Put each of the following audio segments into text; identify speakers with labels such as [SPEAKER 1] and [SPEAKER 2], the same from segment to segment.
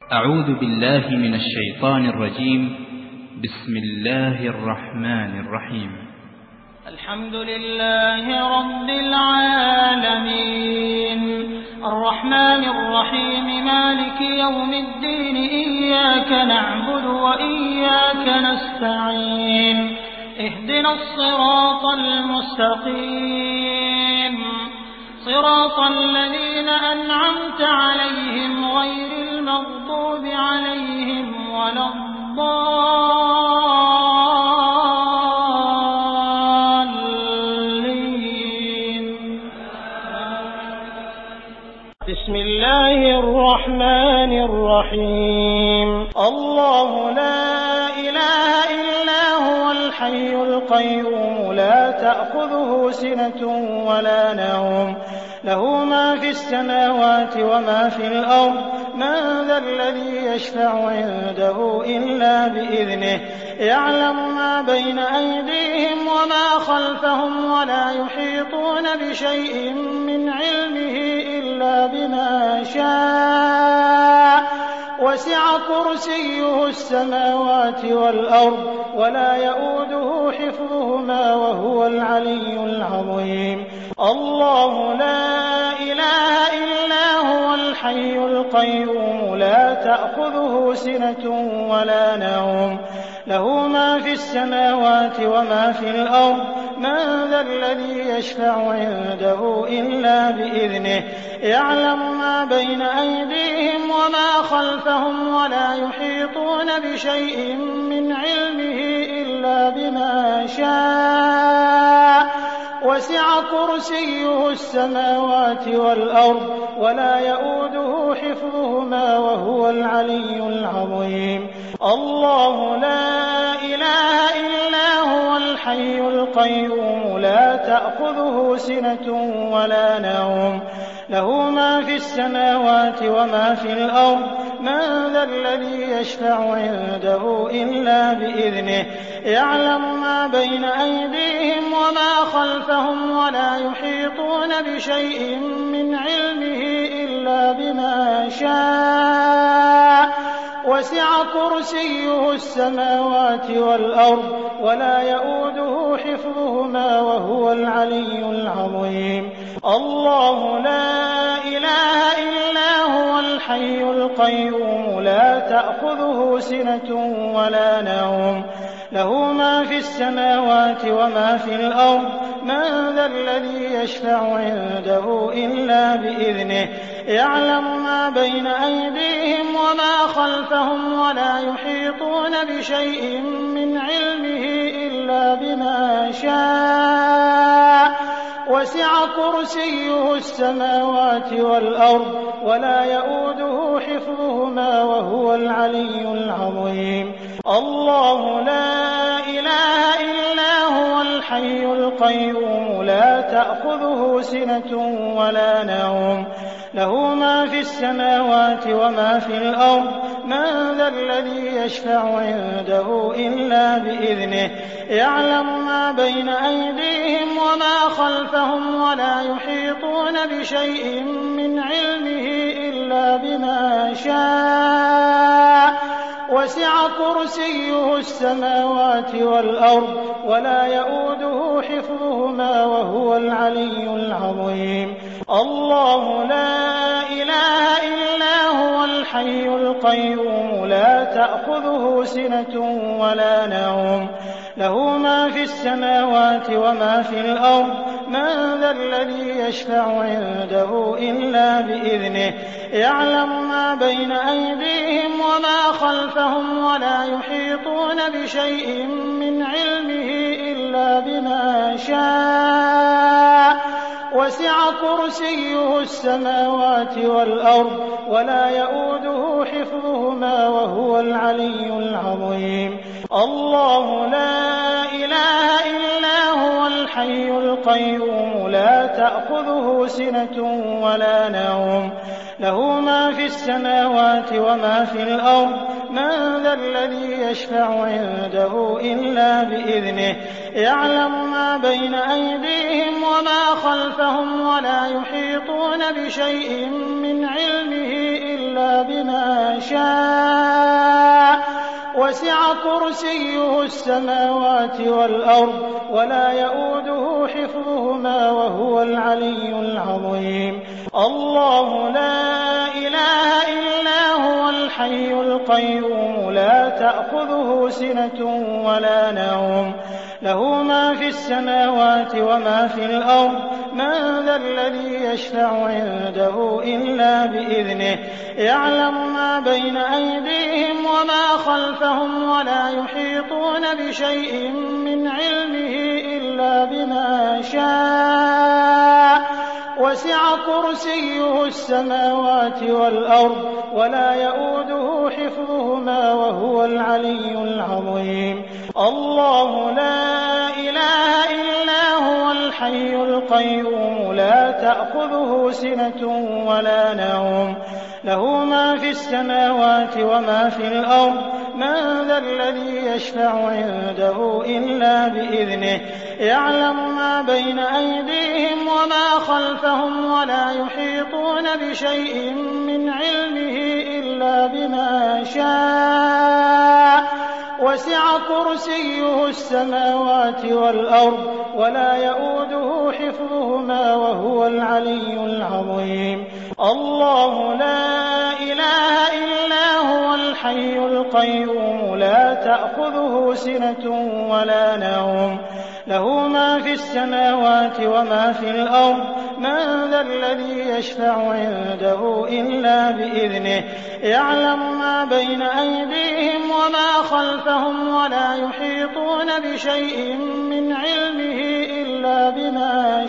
[SPEAKER 1] أعوذ بالله من الشيطان الرجيم. بسم الله الرحمن الرحيم.
[SPEAKER 2] الحمد لله رب العالمين الرحمن الرحيم مالك يوم الدين إياك نعبد وإياك نستعين اهدنا الصراط المستقيم صراط الذين أنعمت عليهم غير المغضوب عليهم ولا الضالين. بسم الله الرحمن الرحيم. الله لا إله إلا هو الحي القيوم لا تأخذه سنة ولا نوم له ما في السماوات وما في الأرض من ذا الذي يشفع عنده إلا بإذنه يعلم ما بين أيديهم وما خلفهم ولا يحيطون بشيء من علمه إلا بما شاء وسع كرسيه السماوات والأرض ولا يؤوده حفظهما وهو العلي العظيم. الله لا إله إلا هو الحي القيوم لا تأخذه سنة ولا نوم له ما في السماوات وما في الأرض من ذا الذي يشفع عنده إلا بإذنه يعلم ما بين أيديهم وما خلفهم ولا يحيطون بشيء من علمه إلا بما شاء وسع كرسيه السماوات والأرض ولا يؤوده حفظهما وهو العلي العظيم. الله لا إله إلا هو الحي القيوم لا تأخذه سنة ولا نوم له ما في السماوات وما في الأرض من ذا الذي يشفع عنده إلا بإذنه يعلم ما بين أيديهم وما خلفهم ولا يحيطون بشيء من علمه إلا بما شاء وسع كرسيه السماوات والأرض ولا يؤوده حفظهما وهو العلي العظيم. الله لا إله إلا هو الحي القيوم لا تأخذه سنة ولا نوم له ما في السماوات وما في الأرض من ذا الذي يشفع عنده إلا بإذنه يعلم ما بين أيديهم وما خلفهم ولا يحيطون بشيء من علمه إلا بما شاء وسع كرسيه السماوات والأرض ولا يؤوده حفظهما وهو العلي العظيم. الله لا إله إلا هو الحي القيوم لا تأخذه سنة ولا نوم له ما في السماوات وما في الأرض من ذا الذي يشفع عنده إلا بإذنه يعلم ما بين أيديهم وما خلفهم ولا يحيطون بشيء من علمه إلا بما شاء وسع كرسيه السماوات والأرض ولا يؤوده حفظهما وهو العلي العظيم. الله لا إله إلا هو الحي القيوم لا تأخذه سنة ولا نوم له ما في السماوات وما في الأرض من ذا الذي يشفع عنده إلا بإذنه يعلم ما بين أيديهم وما خلفهم ولا يحيطون بشيء من علمه إلا بما شاء وسع كرسيه السماوات والأرض ولا يؤوده حفظهما وهو العلي العظيم. الله لا إله إلا هو الحي القيوم لا تأخذه سنة ولا نوم له ما في السماوات وما في الأرض من ذا الذي يشفع عنده إلا بإذنه يعلم ما بين أيديهم وما خلفهم ولا يحيطون بشيء من علمه إلا إلا بما شاء وسع كرسيه السماوات والأرض ولا يؤوده حفظهما وهو العلي العظيم الله لا إله إلا هو الحي القيوم لا تأخذه سنة ولا نوم له ما في السماوات وما في الأرض من ذا الذي يشفع عنده إلا بإذنه يعلم ما بين أيديهم وما خلفهم ولا يحيطون بشيء من علمه إلا بما شاء وسع كرسيه السماوات والأرض ولا يؤوده حفظهما وهو العلي العظيم الله لا إله إلا هو الحي القيوم لا تأخذه سنة ولا نوم له ما في السماوات وما في الأرض من ذا الذي يشفع عنده إلا بإذنه يعلم ما بين أيديهم وما خلفهم ولا يحيطون بشيء من علمه إلا بما شاء وسع كرسيه السماوات والأرض ولا يؤوده حفظهما وهو العلي العظيم الله لا إله إلا هو الحي القيوم لا تأخذه سنة ولا نوم له ما في السماوات وما في الأرض من ذا الذي يشفع عنده إلا بإذنه يعلم ما بين أيديهم وما خلفهم ولا يحيطون بشيء من علمه إلا بما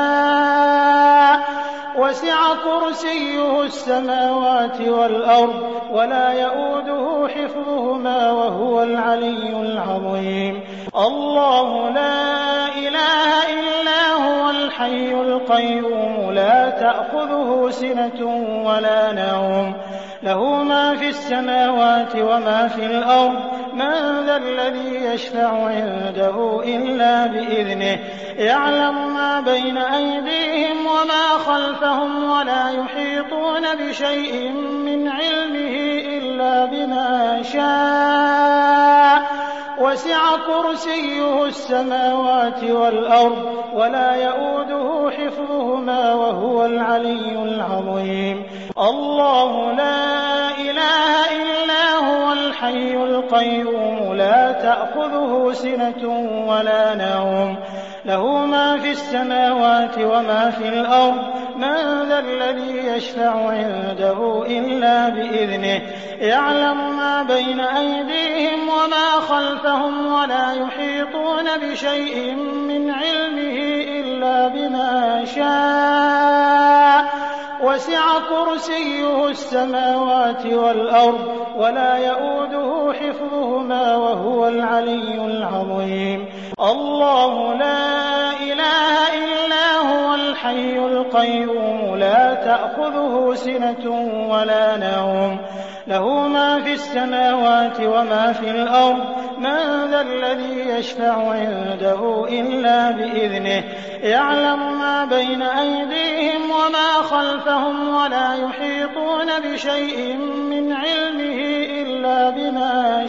[SPEAKER 2] شاء وسع كرسيه السماوات والأرض ولا يؤوده حفظهما وهو العلي العظيم الله لا إله إلا هو الحي القيوم لا تأخذه سنة ولا نوم له ما في السماوات وما في الأرض من ذا الذي يشفع عنده إلا بإذنه يعلم ما بين أيديهم وما خلفهم ولا يحيطون بشيء من علمه إلا بما شاء وسع كرسيه السماوات والأرض ولا يؤوده حفظهما وهو العلي العظيم الله لا إله إلا هو الحي القيوم لا تأخذه سنة ولا نوم له ما في السماوات وما في الأرض من ذا الذي يشفع عنده إلا بإذنه يعلم ما بين أيديهم وما خلفهم ولا يحيطون بشيء من علمه إلا بما شاء وسع كرسيه السماوات والأرض ولا يؤوده حفظهما وهو العلي العظيم الله لا إله إلا هو الحي القيوم لا تأخذه سنة ولا نوم له ما في السماوات وما في الأرض من ذا الذي يشفع عنده إلا بإذنه يعلم ما بين أيديهم وما خلفهم ولا يحيطون بشيء من علمه إلا بما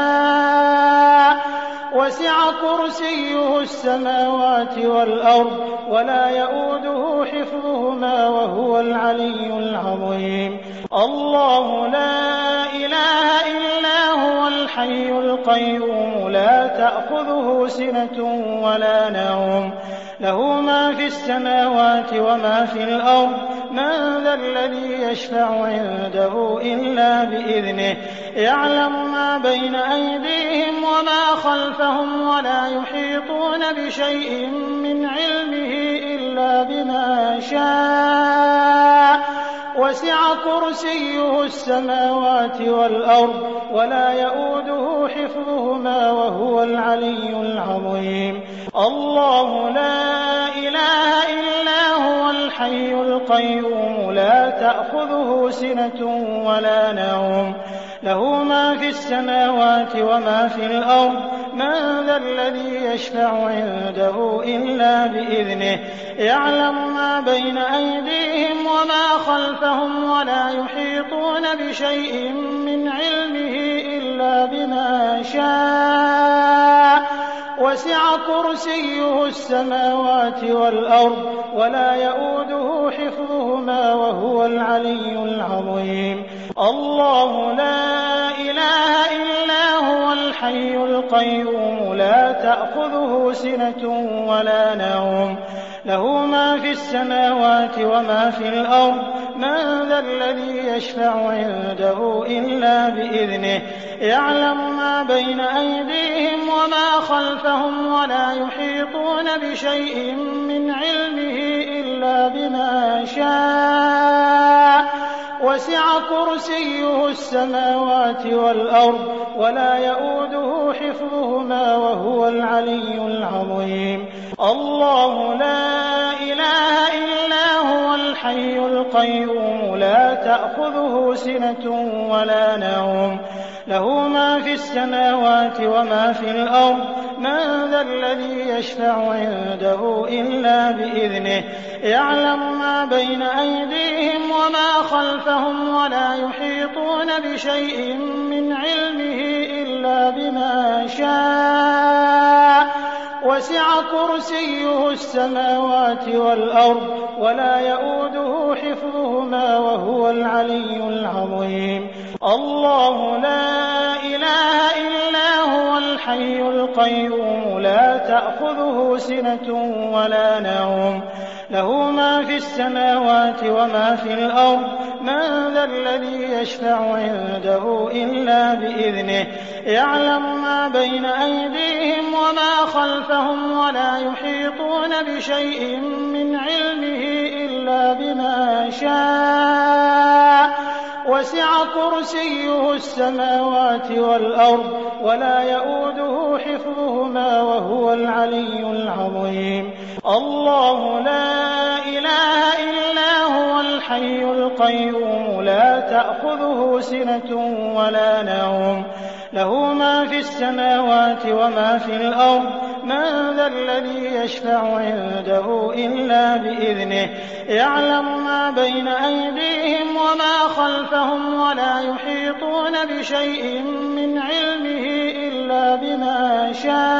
[SPEAKER 2] شاء وسع كرسيه السماوات والأرض ولا يؤوده حفظهما وهو العلي العظيم الله لا إله إلا هو الحي القيوم لا تأخذه سنة ولا نوم له ما في السماوات وما في الأرض من ذا الذي يشفع عنده إلا بإذنه يعلم ما بين أيديهم وما خلفهم ولا يحيطون بشيء من علمه إلا بما شاء وسع كرسيه السماوات والأرض ولا يؤوده حفظهما وهو العلي العظيم الله لا إله إلا هو الحي القيوم لا تأخذه سنة ولا نوم له ما في السماوات وما في الأرض من ذا الذي يشفع عنده إلا بإذنه يعلم ما بين أيديهم وما خلفهم ولا يحيطون بشيء من علمه إلا بما شاء وسع كرسيه السماوات والأرض ولا يؤوده حفظهما وهو العلي العظيم الله لا إله إلا هو الحي القيوم لا تأخذه سنة ولا نوم له ما في السماوات وما في الأرض من ذا الذي يشفع عنده إلا بإذنه يعلم ما بين أيديهم وما خلفهم ولا يحيطون بشيء من علمه إلا بما شاء وسع كرسيه السماوات والأرض ولا يؤوده حفظهما وهو العلي العظيم الله لا إله إلا هو الحي القيوم لا تأخذه سنة ولا نوم له ما في السماوات وما في الأرض من ذا الذي يشفع عنده إلا بإذنه يعلم ما بين أيديهم وما خلفهم ولا يحيطون بشيء من علمه إلا بما شاء وسع كرسيه السماوات والأرض ولا يؤوده حفظهما وهو العلي العظيم الله لا إله إلا هو الحي القيوم لا تأخذه سنة ولا نوم له ما في السماوات وما في الأرض من ذا الذي يشفع عنده إلا بإذنه يعلم ما بين أيديهم وما خلفهم ولا يحيطون بشيء من علمه إلا بما شاء وسع كرسيه السماوات والأرض ولا يؤوده حفظهما وهو العلي العظيم الله لا إله إلا هو الحي القيوم لا تأخذه سنة ولا نوم له ما في السماوات وما في الأرض من ذا الذي يشفع عنده إلا بإذنه يعلم ما بين أيديهم وما خلفهم ولا يحيطون بشيء من علمه إلا بما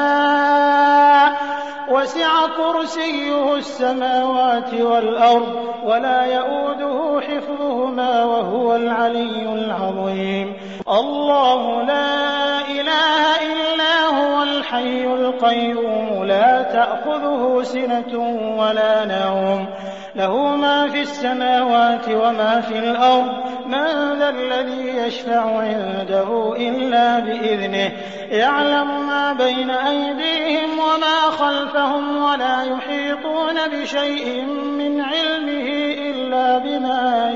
[SPEAKER 2] شاء وسع كرسيه السماوات والأرض ولا يؤوده حفظهما وهو العلي العظيم الله لا إله إلا هو الحي القيوم لا تأخذه سنة ولا نوم له ما في السماوات وما في الأرض من ذا الذي يشفع عنده إلا بإذنه يعلم ما بين أيديهم وما خلفهم ولا يحيطون بشيء من علمه إلا بما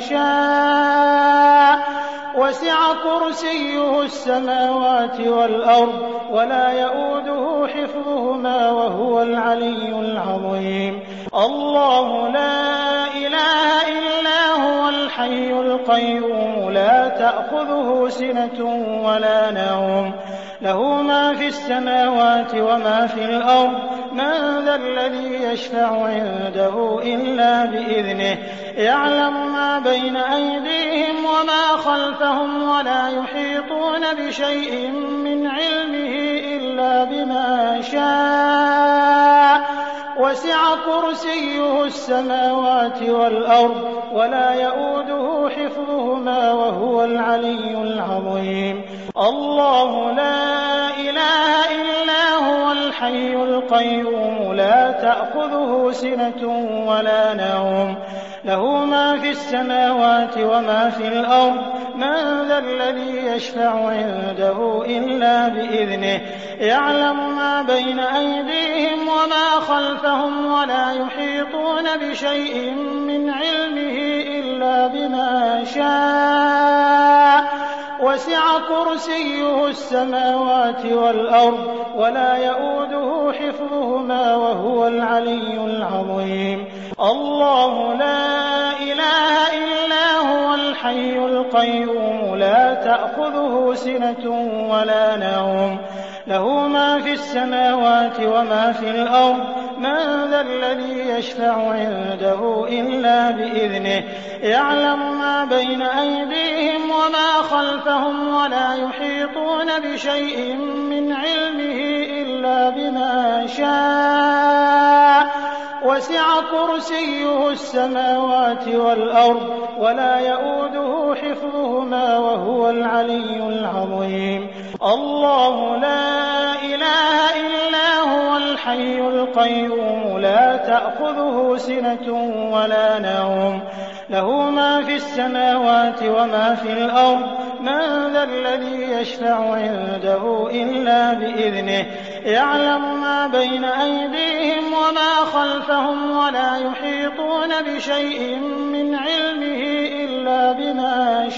[SPEAKER 2] شاء وسع كرسيه السماوات والأرض ولا يؤوده حفظهما وهو العلي العظيم الله لا إله إلا هو الحي القيوم لا تأخذه سنة ولا نوم له ما في السماوات وما في الأرض من ذا الذي يشفع عنده إلا بإذنه يعلم ما بين أيديهم وما خلفهم ولا يحيطون بشيء من علمه إلا بما شاء وسع كرسيه السماوات والأرض ولا يؤوده حفظهما وهو العلي العظيم الله لا إله إلا هو الحي القيوم لا تأخذه سنة ولا نوم له ما في السماوات وما في الأرض من ذا الذي يشفع عنده إلا بإذنه يعلم ما بين أيديهم وما خلفهم ولا يحيطون بشيء من علمه إلا بما شاء وسع كرسيه السماوات والأرض ولا يؤوده حفظهما وهو العلي العظيم الله لا إله إلا هو الحي القيوم لا تأخذه سنة ولا نوم له ما في السماوات وما في الأرض من ذا الذي يشفع عنده إلا بإذنه يعلم ما بين أيديهم وما خلفهم ولا يحيطون بشيء من علمه إلا بما شاء وسع كرسيه السماوات والأرض ولا يؤوده حفظهما وهو العلي العظيم الله لا إله إلا هو الحي القيوم لا تأخذه سنة ولا نوم له ما في السماوات وما في الأرض من ذا الذي يشفع عنده إلا بإذنه يعلم ما بين أيديهم وما خلفهم ولا يحيطون بشيء من علمه إلا بما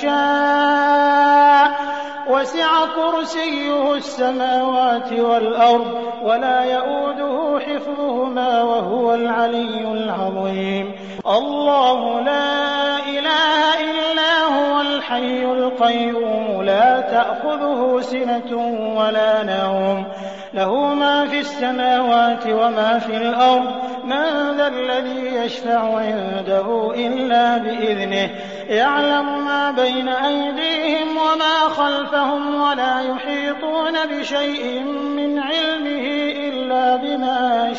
[SPEAKER 2] شاء وسع كرسيه السماوات والأرض ولا يؤوده حفظهما وهو العلي العظيم الله لا إله إلا هو الحي القيوم لا تأخذه سنة ولا نوم له ما في السماوات وما في الأرض من ذا الذي يشفع عنده إلا بإذنه يعلم ما بين أيديهم وما خلفهم ولا يحيطون بشيء من علمه إلا بما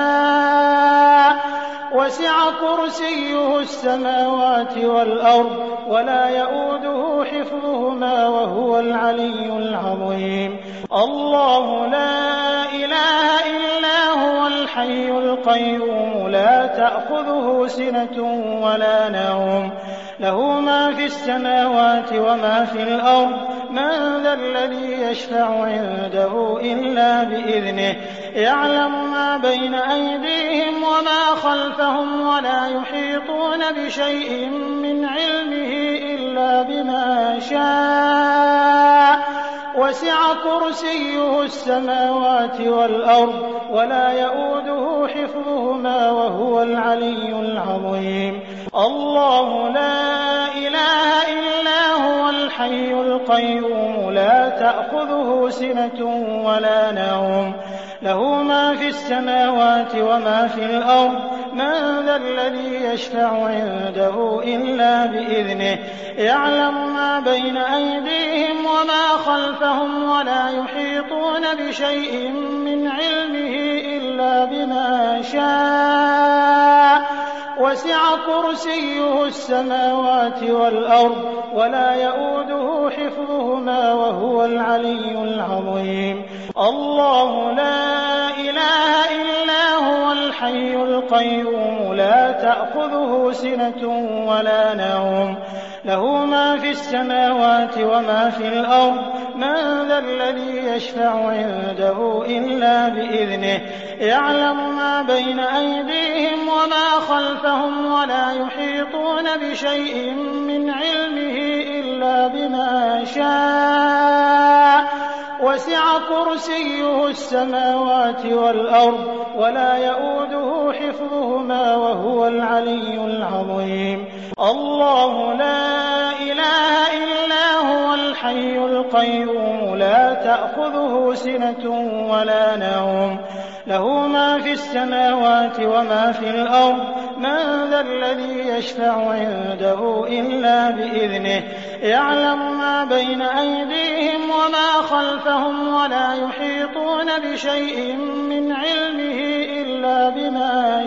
[SPEAKER 2] شاء وسع كرسيه السماوات والأرض ولا يؤوده حفظهما وهو العلي العظيم الله لا إله إلا هو الحي القيوم لا تأخذه سنة ولا نوم له ما في السماوات وما في الأرض من ذا الذي يشفع عنده إلا بإذنه يعلم ما بين أيديهم وما خلفهم ولا يحيطون بشيء من علمه إلا بما شاء وسع كرسيه السماوات والأرض ولا يؤوده حفظهما وهو العلي العظيم الله لا إله إلا هو الحي القيوم لا تأخذه سنة ولا نوم له ما في السماوات وما في الأرض من ذا الذي يشفع عنده إلا بإذنه يعلم ما بين أيديهم وما خلفهم ولا يحيطون بشيء من علمه إلا بما شاء وسع كرسيه السماوات والأرض ولا يؤوده حفظهما وهو العلي العظيم الله لا إله إلا هو الحي القيوم لا تأخذه سنة ولا نوم له ما في السماوات وما في الأرض من ذا الذي يشفع عنده إلا بإذنه يعلم ما بين أيديهم وما خلفهم ولا يحيطون بشيء من علمه إلا بما شاء وسع كرسيه السماوات والأرض ولا يؤوده حفظهما وهو العلي العظيم الله لا إله إلا هو الحي القيوم لا تأخذه سنة ولا نوم له ما في السماوات وما في الأرض من ذا الذي يشفع عنده إلا بإذنه يعلم ما بين أيديهم وما خلفهم ولا يحيطون بشيء من علمه إلا بما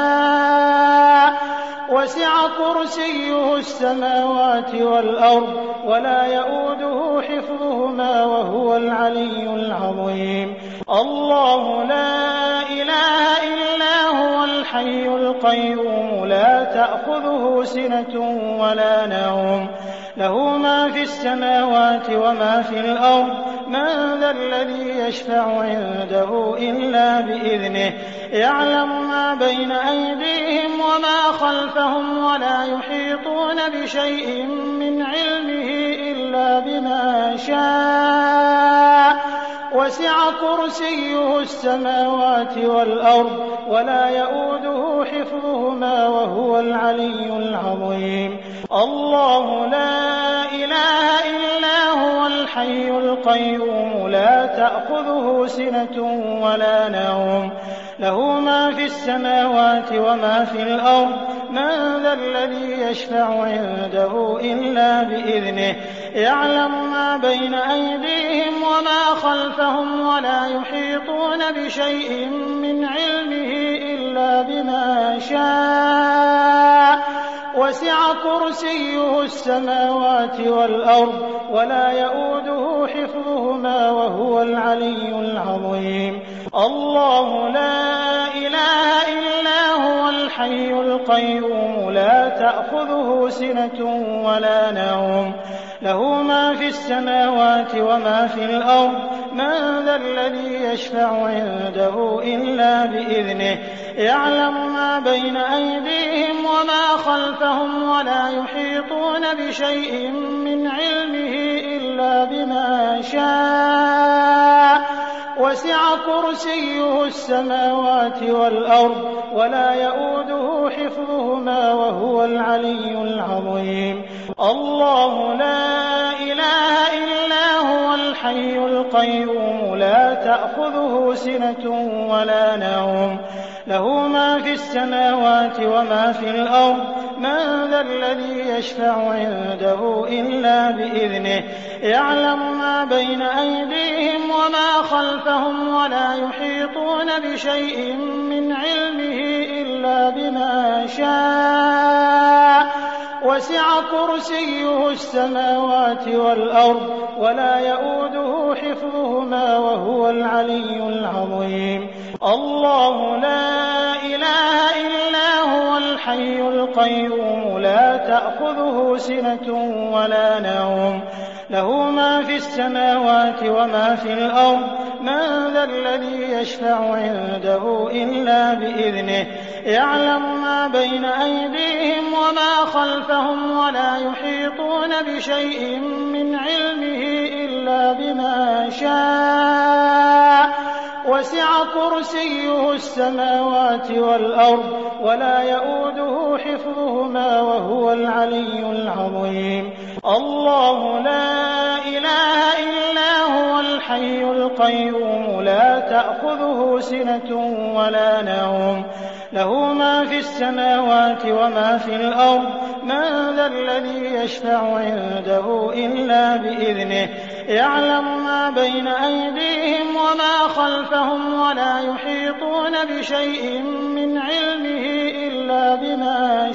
[SPEAKER 2] شاء وسع كرسيه السماوات والأرض ولا يؤوده حفظهما وهو العلي العظيم الله لا إله إلا هو الحي القيوم لا تأخذه سنة ولا نوم له ما في السماوات وما في الأرض من ذا الذي يشفع عنده إلا بإذنه يعلم ما بين أيديهم وما خلفهم ولا يحيطون بشيء من علمه إلا بما شاء وسع كرسيه السماوات والأرض ولا يئوده حفظهما وهو العلي العظيم الله لا إله إلا هو الحي القيوم لا تأخذه سنة ولا نوم له ما في السماوات وما في الأرض من ذا الذي يشفع عنده إلا بإذنه يعلم ما بين أيديهم وما خلفهم ولا يحيطون بشيء من علمه إلا بما شاء وسع كرسيه السماوات والأرض ولا يئوده حفظهما وهو العلي العظيم الله لا إله إلا هو الحي القيوم لا تأخذه سنة ولا نوم له ما في السماوات وما في الأرض من ذا الذي يشفع عنده إلا بإذنه يعلم ما بين أيديهم وما خلفهم ولا يحيطون بشيء من علمه إلا بما شاء وسع كرسيه السماوات والأرض ولا يئوده حفظهما وهو العلي العظيم الله لا إله إلا هو الحي القيوم لا تأخذه سنة ولا نوم له ما في السماوات وما في الأرض من ذا الذي يشفع عنده إلا بإذنه يعلم ما بين أيديهم وما خلفهم ولا يحيطون بشيء من علمه إلا بما شاء وسع كرسيه السماوات والأرض ولا يئوده حفظهما وهو العلي العظيم الله لا إله إلا هو الحي القيوم لا تأخذه سنة ولا نوم له ما في السماوات وما في الأرض من ذا الذي يشفع عنده إلا بإذنه يعلم ما بين أيديهم وما خلفهم ولا يحيطون بشيء من علمه إلا بما شاء وسع كرسيه السماوات والأرض ولا يئوده حفظهما وهو العلي العظيم الله لا إله إلا هو الحي القيوم لا تأخذه سنة ولا نوم له ما في السماوات وما في الأرض من ذا الذي يشفع عنده إلا بإذنه يعلم ما بين أيديهم وما خلفهم ولا يحيطون بشيء من علمه إلا بما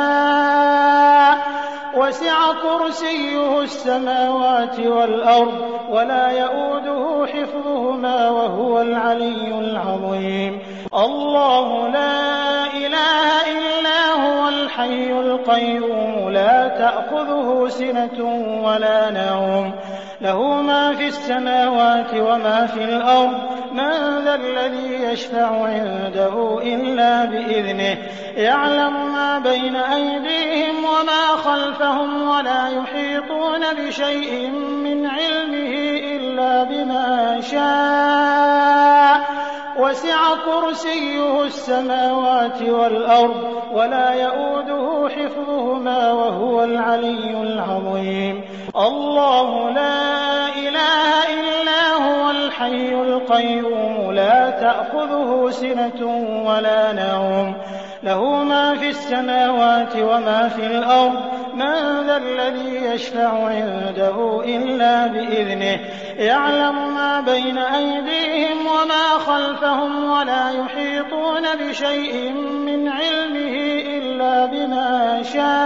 [SPEAKER 2] شاء وسع كرسيه السماوات والأرض ولا يئوده حفظهما وهو العلي العظيم الله لا إله إلا هو الحي القيوم لا تأخذه سنة ولا نوم له ما في السماوات وما في الأرض من ذا الذي يشفع عنده إلا بإذنه يعلم ما بين أيديهم وما خلفهم ولا يحيطون بشيء من علمه إلا بما شاء وسع كرسيه السماوات والأرض ولا يئوده حفظهما وهو العلي العظيم الله لا إله إلا هو الحي القيوم لا تأخذه سنة ولا نوم له ما في السماوات وما في الأرض من ذا الذي يشفع عنده إلا بإذنه يعلم ما بين أيديهم وما خلفهم ولا يحيطون بشيء من علمه إلا بما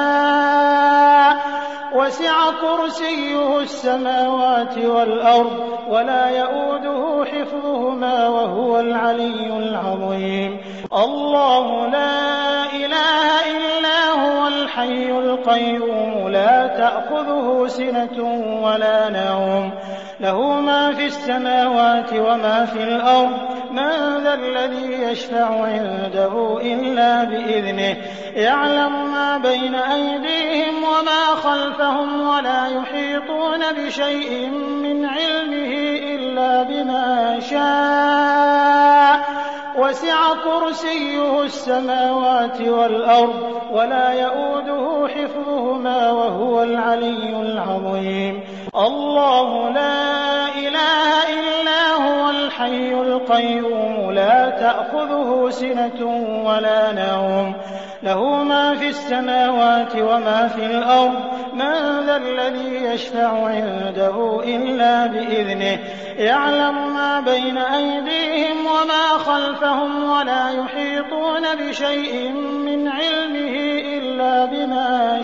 [SPEAKER 2] شاء وسع كرسيه السماوات والأرض ولا يئوده حفظهما وهو العلي العظيم الله لا إله إلا هو الحي الحي القيوم لا تأخذه سنة ولا نوم له ما في السماوات وما في الأرض من ذا الذي يشفع عنده إلا بإذنه يعلم ما بين أيديهم وما خلفهم ولا يحيطون بشيء من علمه إلا بما شاء وسع كرسيه السماوات والأرض ولا يؤوده حفظهما وهو العلي العظيم الله لا إله إلا هو الحي القيوم لا تأخذه سنة ولا نوم له ما في السماوات وما في الأرض من ذا الذي يشفع عنده إلا بإذنه يعلم ما بين أيديهم وما خلفهم ولا يحيطون بشيء من علمه إلا بما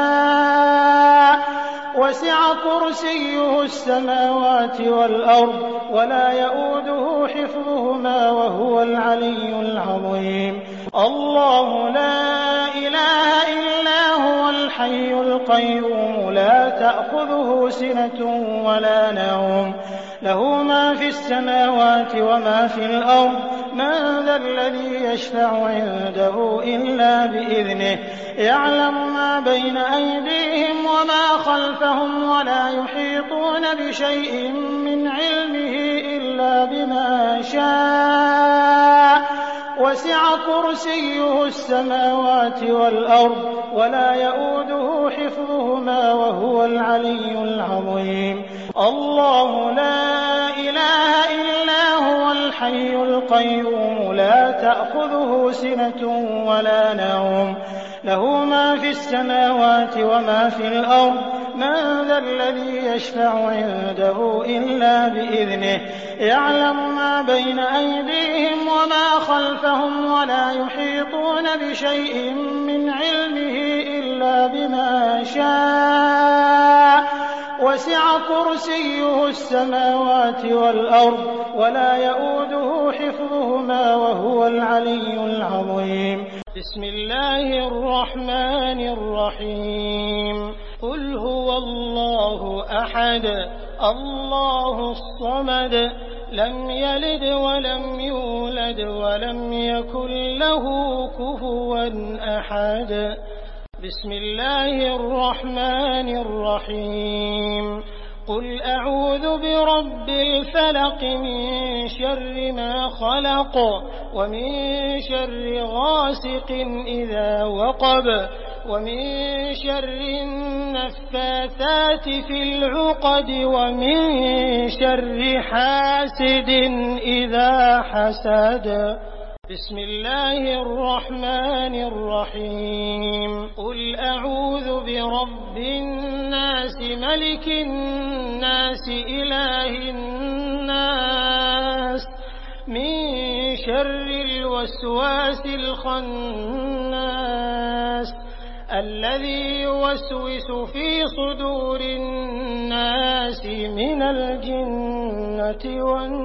[SPEAKER 2] شاء وسع كرسيه السماوات والأرض ولا يؤوده حفظهما وهو العلي العظيم الله لا إله إلا هو الحي القيوم لا تأخذه سنة ولا نوم له ما في السماوات وما في الأرض من ذا الذي يشفع عنده إلا بإذنه يعلم ما بين أيديهم وما خلفهم ولا يحيطون بشيء من علمه إلا بما شاء وسع كرسيه السماوات والأرض ولا يؤوده حفظهما وهو العلي العظيم الله لا إله إلا هو الحي القيوم لا تأخذه سنة ولا نوم له ما في السماوات وما في الأرض من ذا الذي يشفع عنده إلا بإذنه يعلم ما بين أيديهم وما خلفهم ولا يحيطون بشيء من علمه إلا بما شاء وسع كرسيه السماوات والأرض ولا يؤوده حفظهما وهو العلي العظيم بسم الله الرحمن الرحيم قل هو الله أحد الله الصمد لم يلد ولم يولد ولم يكن له كفوا أحد بسم الله الرحمن الرحيم قل أعوذ برب الفلق من شر ما خلق ومن شر غاسق إذا وقب ومن شر النفاثات في العقد ومن شر حاسد إذا حسد بسم الله الرحمن الرحيم قل أعوذ برب الناس ملك الناس إله الناس من شر الوسواس الخناس الذي يوسوس في صدور الناس من الجنة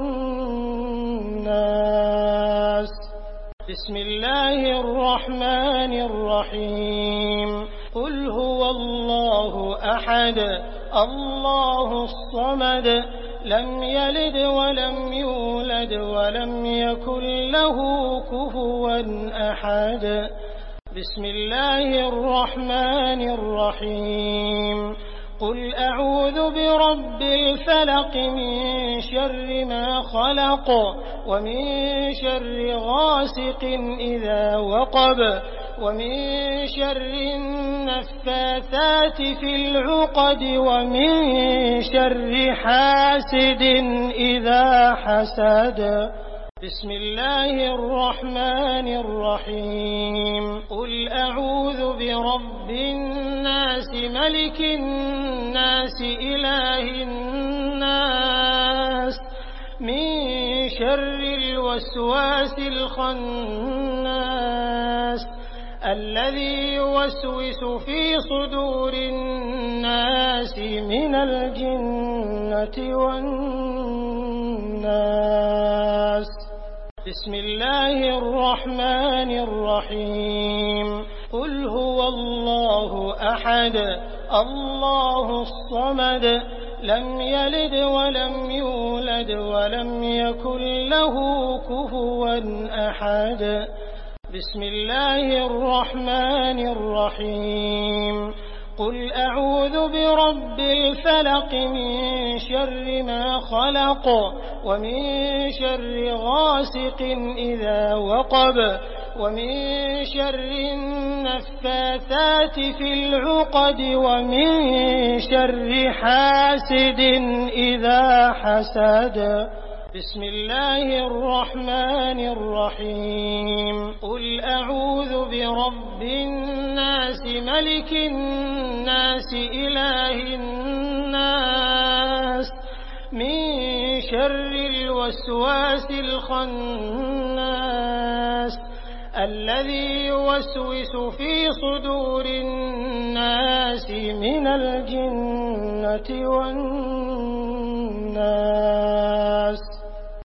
[SPEAKER 2] والناس بسم الله الرحمن الرحيم قل هو الله أحد الله الصمد لم يلد ولم يولد ولم يكن له كفوا أحد بسم الله الرحمن الرحيم قل أعوذ برب الفلق من شر ما خلق ومن شر غاسق إذا وقب ومن شر النفاثات في العقد ومن شر حاسد إذا حسد بسم الله الرحمن الرحيم قل أعوذ برب الناس ملك الناس إله الناس من شر الوسواس الخناس الذي يوسوس في صدور الناس من الجنة والناس بسم الله الرحمن الرحيم قل هو الله أحد الله الصمد لم يلد ولم يولد ولم يكن له كفوا أحد بسم الله الرحمن الرحيم قل أعوذ برب الفلق من شر ما خلق ومن شر غاسق إذا وقب ومن شر النفاثات في العقد ومن شر حاسد إذا حسد بسم الله الرحمن الرحيم قل أعوذ برب الناس ملك الناس إله الناس من شر الوسواس الخناس الذي يوسوس في صدور الناس من الجنة والناس